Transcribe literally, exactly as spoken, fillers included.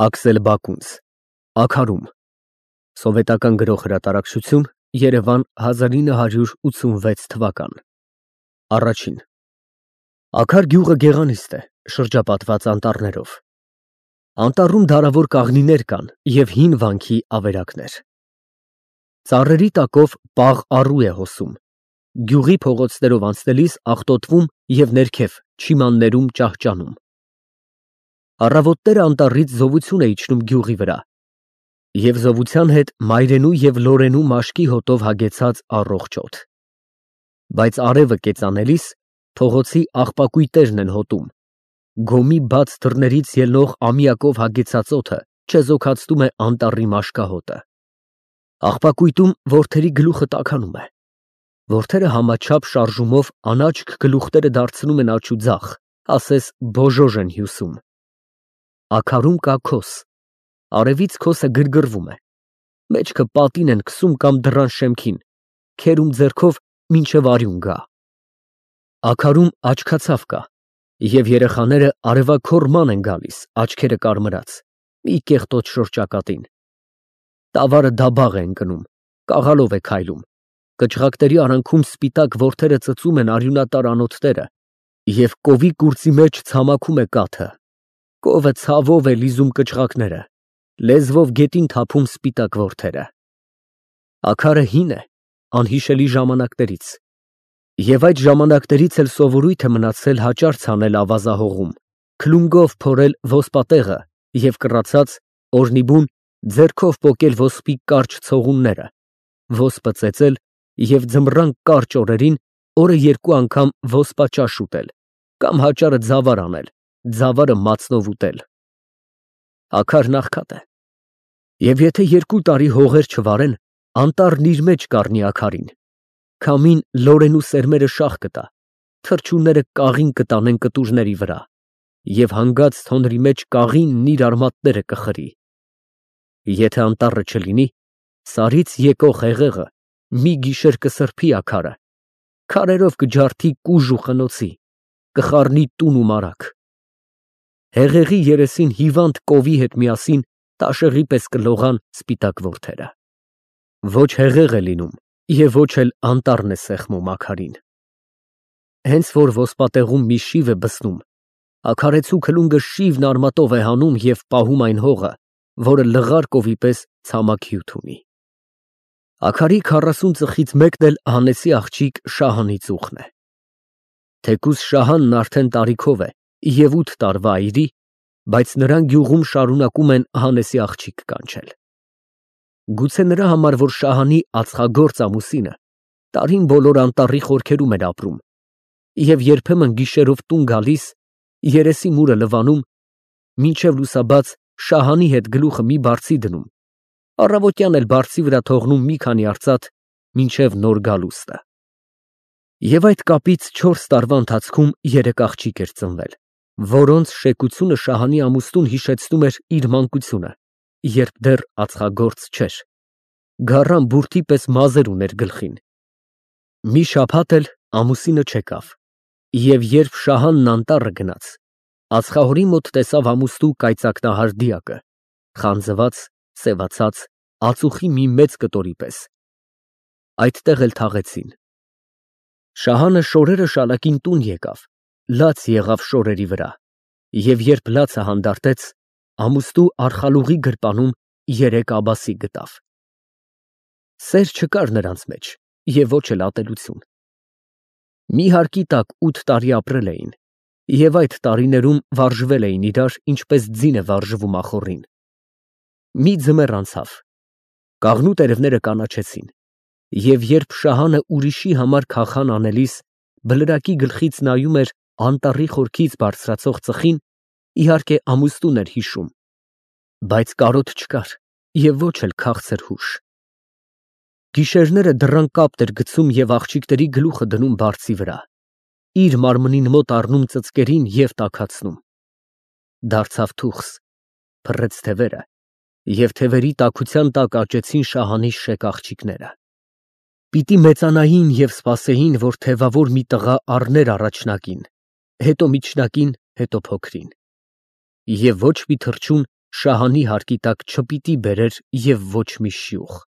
Աքսել Բակունց, Աքարում, Սովետական գրող հրատարակչություն, Երևան հազար ինը հարյուր ութսունվեց թվական։ Առաջին Աքար գյուղը գեղանիստ է, շրջապատված անտառներով։ Անտառում դարավոր կաղնիներ կան և հին վանքի ավերակներ։ Ծառերի տակով պաղ առու է հոսում, գյուղի փողոցներով անցնելիս աղտոտվում և ներքև չիմաններում ճահճանում։ Առավոտները անտառից զովություն է իջնում գյուղի վրա և զովության հետ մայրենու և լորենու մաշկի հոտով հագեցած առողջ օդ։ Բայց արևը կեծանելիս փողոցի աղբակույտերն են հոտում, գոմի բաց դռներից ելնող ամիակով հագեցած օդը չեզոքացնում է անտառի մաշկահոտը։ Աղբակույտում որդերի գլուխը տաքանում է, որդերը համաչափ շարժումով անաչք գլուխները դարձնում են աջ ու ձախ, ասես բոժոժ են հյուսում։ Աքարում կա քոս, արևից քոսը գրգռվում է, մեջքը պատին են քսում կամ դռան շեմքին, քերում ձեռքով մինչև արյուն գա։ Աքարում աչքացավ կա, և երեխաները արևաքոռ ման են գալիս, աչքերը կարմրած, մի կեղտոտ շրջակատին։ Տավարը դաբաղ է ընկնում, կաղալով է քայլում, կճղակների արանքում սպիտակ որդերը ծծում են արյունատար անոթները և կովի կուրծի մեջ ցամաքում է կաթը, կովը ցավով է լիզում կճղակները, լեզվով գետին թափում սպիտակ որդերը։ Աքարը հին է, անհիշելի ժամանակներից, և այդ ժամանակներից էլ սովորույթ է մնացել հաճար ցանել ավազահողում, քլունգով փորել ոսպատեղը և կռացած, օրնիբուն ձեռքով պոկել ոսպի կարճ ցողունները, ոսպը ծեծել և ձմռան կարճ օրերին օրը երկու անգամ ոսպաճաշ ուտել կամ հաճարը ձավար անել, ձավարը մածնով ուտել։ Աքարն աղքատ է, և եթե երկու տարի հողեր չվարեն, անտառն իր մեջ կառնի աքարին, քամին լորենու սերմերը շաղ կտա, թռչունները կաղին կտանեն կտուրների վրա, և հանգած թոնրի մեջ կաղինն իր արմատները կխրի։ Եթե անտառը չլինի, սարից եկող հեղեղը մի գիշեր կսրբի աքարը, քարերով կջարդի կուժ ու խնոցի, կխառնի տուն ու մարագ։ Հեղեղի երեսին հիվանդ կովի հետ միասին տաշեղի պես կլողան սպիտակ որդերը։ Ոչ հեղեղ է լինում և ոչ էլ անտառն է սեղմում աքարին։ Հենց որ ոսպատեղում մի շիվ է բսնում, աքարեցու քլունգը շիվն արմատով է հանում և պահում այն հողը, որը լղար կովի պես ցամաք հյութ ունի։ Աքարի քառասուն ծխից մեկն էլ հանեցի աղջիկ Շահանի ծուխն է։ Թեկուզ Շահանն արդեն տարիքով է և ութ տարվա այրի, բայց նրան գյուղում շարունակում են Հանեսի աղջիկ կանչել։ Գուցե նրա համար, որ Շահանի ածխագործ ամուսինը տարին բոլոր անտառի խորքերում էր ապրում և երբեմն գիշերով տուն գալիս, երեսի մուրը լվանում, մինչև լուսաբաց Շահանի հետ գլուխը մի բարձի դնում, առավոտյան էլ բարձի վրա թողնում մի քանի արծաթ մինչև նոր գալուստը։ Եվ այդ կապից չորս տարվա ընթացքում երեք աղջիկ էր ծնվել, որոնց շեկությունը Շահանի ամուսնուն հիշեցնում էր իր մանկությունը, երբ դեռ ածխագործ չէր, գառան բուրդի պես մազեր ուներ գլխին։ Մի շաբաթ էլ ամուսինը չեկավ, և երբ Շահանն անտառը գնաց, ածխահորի մոտ տեսավ ամուստու կայծակնահար դիակը, խանձված, սևացած, ածուխի մի մեծ կտորի պես։ Այդտեղ էլ թաղեցին։ Շահանը շորերը շալակին տուն եկավ, լաց եղավ շորերի վրա, և երբ լացը հանդարտեց, ամուստու արխալուղի գրպանում երեք աբասի գտավ։ Սեր չկար նրանց մեջ և ոչ էլ ատելություն։ Մի հարկի տակ ութ տարի ապրել էին և այդ տարիներում վարժվել էին իրար, ինչպես ձին է վարժվում ախոռին։ Մի ձմեռ անցավ, կաղնու տերևները կանաչեցին, և երբ Շահանը ուրիշի համար քախան անելիս բլրակի գլխից նայում էր անտառի խորքից բարձրացող ծխին, իհարկե ամուսնուն էր հիշում, բայց կարոտ չկար և ոչ էլ քաղցր հուշ։ Գիշերները դռան կապտ էր գցում և աղջիկների գլուխը դնում բարձի վրա, իր մարմնին մոտ առնում ծծկերին և տաքացնում։ Դարձավ թուխս, փռեց թևերը, և թևերի տաքության տակ աճեցին Շահանի շեք աղջիկները։ Պիտի մեծանային և սպասեին, որ թևավոր մի տղա առներ առաջնակին, հետո միջնակին, հետո փոքրին։ Եվ ոչ մի թռչուն Շահանի հարկի տակ չպիտի բերեր և ոչ մի շյուխ։